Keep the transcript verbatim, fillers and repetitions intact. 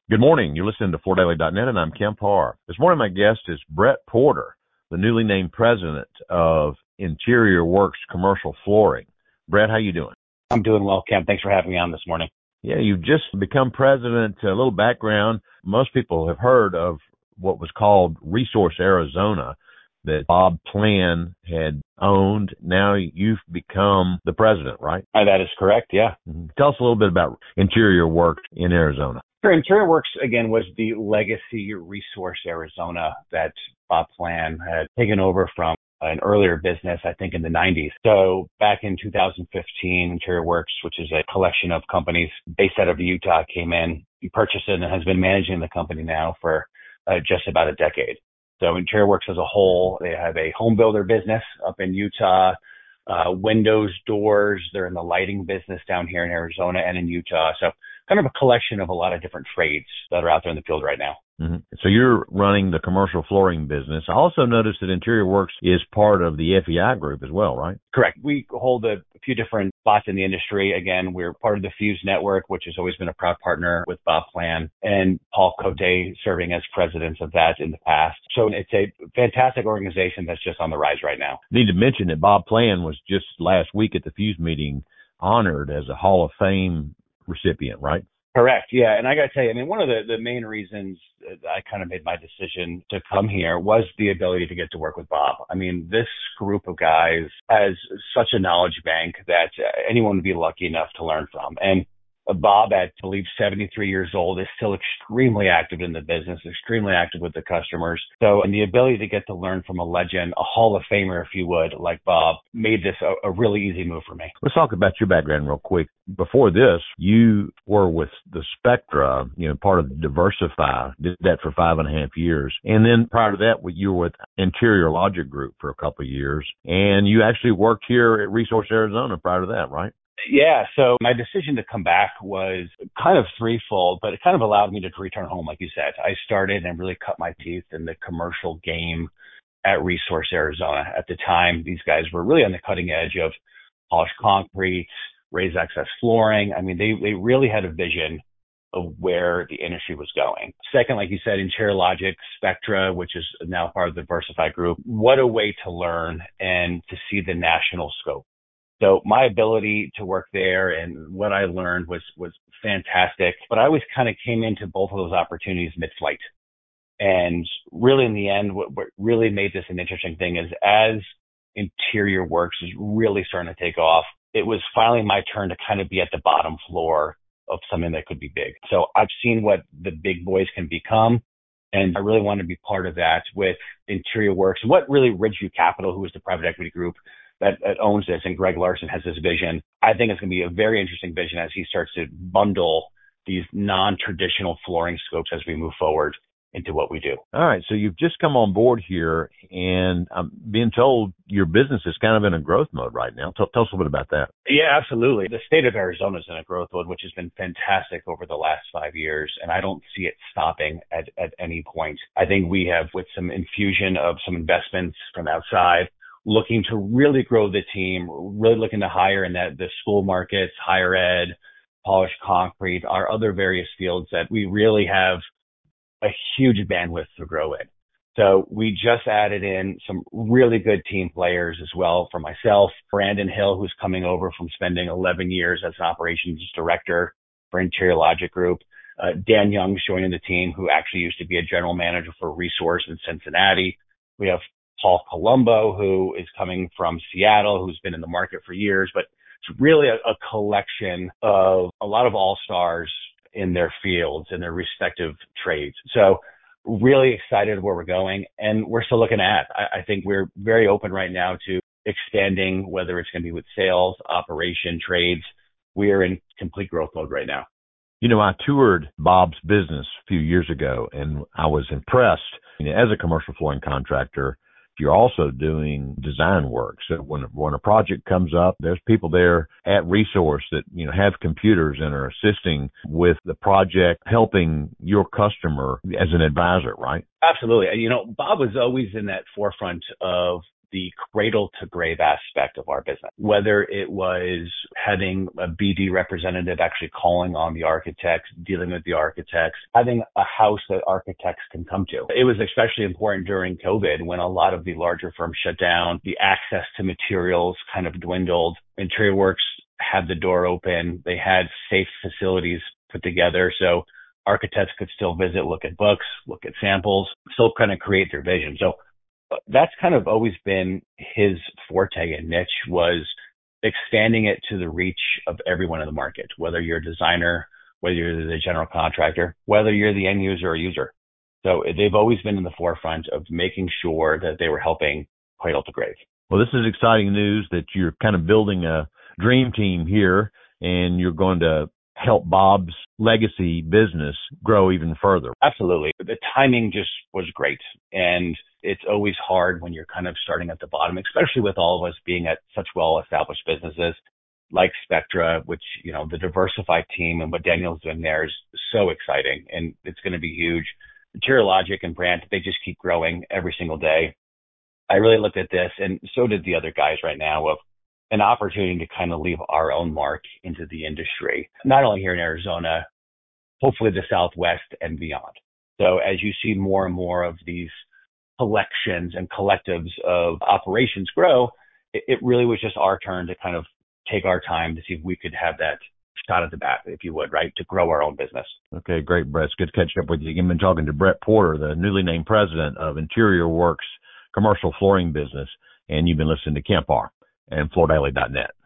Good morning. You're listening to Fort Daily dot net, and I'm Kemp Harr. This morning, my guest is Brett Porter, the newly named president of Interior Works Commercial Flooring. Brett, how you doing? I'm doing well, Kemp. Thanks for having me on this morning. Yeah, you've just become president. A little background. Most people have heard of what was called Resource Arizona that Bob Plan had owned. Now you've become the president, right? Uh, that is correct, yeah. Mm-hmm. Tell us a little bit about Interior Works in Arizona. Sure. Interior Works, again, was the legacy Resource Arizona that Bob Plan had taken over from an earlier business, I think in the nineties. So back in two thousand fifteen, Interior Works, which is a collection of companies based out of Utah, came in, purchased it, and has been managing the company now for uh, just about a decade. So Interior Works as a whole, they have a home builder business up in Utah, uh, windows, doors. They're in the lighting business down here in Arizona and in Utah. So kind of a collection of a lot of different trades that are out there in the field right now. Mm-hmm. So you're running the commercial flooring business. I also noticed that Interior Works is part of the F E I group as well, right? Correct. We hold a few different spots in the industry. Again, we're part of the Fuse Network, which has always been a proud partner with Bob Plan, and Paul Cote serving as president of that in the past. So it's a fantastic organization that's just on the rise right now. Need to mention that Bob Plan was just last week at the Fuse meeting honored as a Hall of Fame recipient, right? Correct. Yeah. And I got to tell you, I mean, one of the, the main reasons I kind of made my decision to come here was the ability to get to work with Bob. I mean, this group of guys has such a knowledge bank that anyone would be lucky enough to learn from. And Bob, at I believe seventy-three years old, is still extremely active in the business, extremely active with the customers. So, and the ability to get to learn from a legend, a Hall of Famer, if you would, like Bob, made this a, a really easy move for me. Let's talk about your background real quick. Before this, you were with the Spectra, you know, part of Diversify, did that for five and a half years. And then prior to that, you were with Interior Logic Group for a couple of years. And you actually worked here at Resource Arizona prior to that, right? Yeah, so my decision to come back was kind of threefold, but it kind of allowed me to return home, like you said. I started and really cut my teeth in the commercial game at Resource Arizona. At the time, these guys were really on the cutting edge of polished concrete, raised access flooring. I mean, they, they really had a vision of where the industry was going. Second, like you said, Interior Logic, Spectra, which is now part of the Diversify Group. What a way to learn and to see the national scope. So my ability to work there and what I learned was, was fantastic, but I always kind of came into both of those opportunities mid-flight. And really in the end, what, what really made this an interesting thing is as Interior Works is really starting to take off, it was finally my turn to kind of be at the bottom floor of something that could be big. So I've seen what the big boys can become, and I really want to be part of that with Interior Works. What really Ridgeview Capital, who is the private equity group that, that owns this, and Greg Larson has this vision. I think it's going to be a very interesting vision as he starts to bundle these non-traditional flooring scopes as we move forward into what we do. All right. So you've just come on board here, and I'm being told your business is kind of in a growth mode right now. Tell, tell us a little bit about that. Yeah, absolutely. The state of Arizona is in a growth mode, which has been fantastic over the last five years, and I don't see it stopping at, at any point. I think we have, with some infusion of some investments from outside, looking to really grow the team, really looking to hire in that the school markets, higher ed, polished concrete, our other various fields that we really have a huge bandwidth to grow in. So we just added in some really good team players as well for myself. Brandon Hill, who's coming over from spending eleven years as an operations director for Interior Logic Group. Uh, Dan Young's joining the team, who actually used to be a general manager for Resource in Cincinnati. We have Paul Colombo, who is coming from Seattle, who's been in the market for years, but it's really a, a collection of a lot of all-stars in their fields, in their respective trades. So really excited where we're going, and we're still looking at. I, I think we're very open right now to expanding, whether it's going to be with sales, operation, trades. We are in complete growth mode right now. You know, I toured Bob's business a few years ago, and I was impressed. You know, as a commercial flooring contractor, you're also doing design work. So when when a project comes up, there's people there at Resource that, you know, have computers and are assisting with the project, helping your customer as an advisor, right? Absolutely. You know, Bob was always in that forefront of the cradle to grave aspect of our business, whether it was having a B D representative actually calling on the architects, dealing with the architects, having a house that architects can come to. It was especially important during COVID when a lot of the larger firms shut down, the access to materials kind of dwindled. Interior Works had the door open. They had safe facilities put together. So architects could still visit, look at books, look at samples, still kind of create their vision. So that's kind of always been his forte and niche, was expanding it to the reach of everyone in the market, whether you're a designer, whether you're the general contractor, whether you're the end user or user. So they've always been in the forefront of making sure that they were helping cradle to grave. Well, this is exciting news that you're kind of building a dream team here, and you're going to help Bob's legacy business grow even further. Absolutely. The timing just was great. And it's always hard when you're kind of starting at the bottom, especially with all of us being at such well-established businesses like Spectra, which, you know, the diversified team and what Daniel's doing there is so exciting, and it's going to be huge. Interior Logic and Brand, they just keep growing every single day. I really looked at this, and so did the other guys right now, of an opportunity to kind of leave our own mark into the industry, not only here in Arizona, hopefully the Southwest and beyond. So as you see more and more of these collections and collectives of operations grow, it, it really was just our turn to kind of take our time to see if we could have that shot at the bat, if you would, right, to grow our own business. Okay, great, Brett. It's good catching up with you. You've been talking to Brett Porter, the newly named president of Interior Works Commercial Flooring Business, and you've been listening to Kemp Harr and Floor Daily dot net.